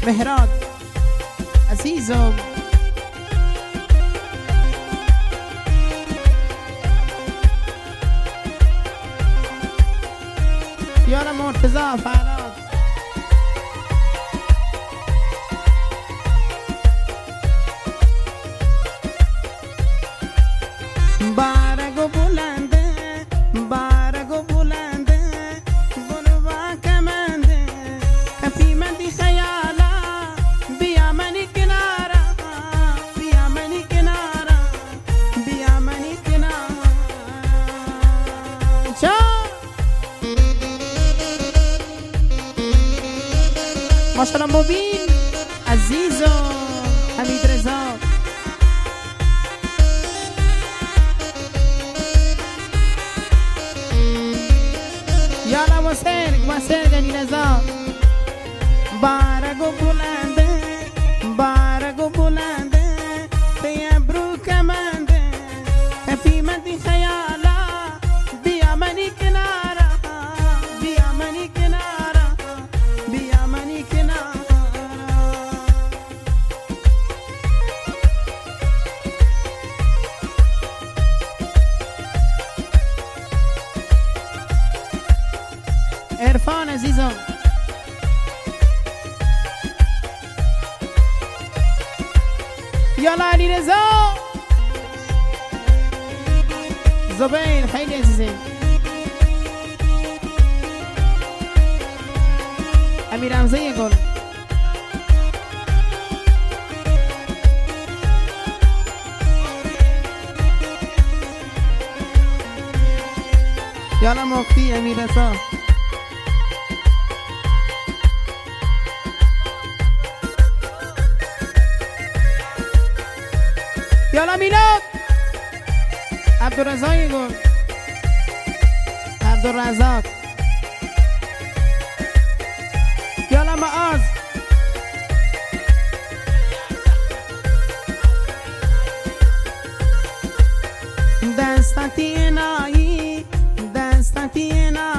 مهراد عزیزم یارم مرتضی فراد بارگو بلنده بارگو بلنده برو با کمنده کپیمندی خیالا بیا منی کنارا بیا منی کنارا بیا منی کنارا چا ماشاءالله مبین عزیزم حمید رضا یالا وسیل گلی رضا بارگو بلنده بارگو بلنده بیا برو کمنده کفیمندی خیالا بیا منی کنارا بیا منی کنارا بیا منی کنارا عرفان عزیزم یالا علی رضا زبیر خیلی عزیزه امیر حمزه گل یالا مفتی امیر رضا یالا میلاد عبدالرزاق گل عبدالرزاق یالا معاذ دستتی نایی دستتی نایی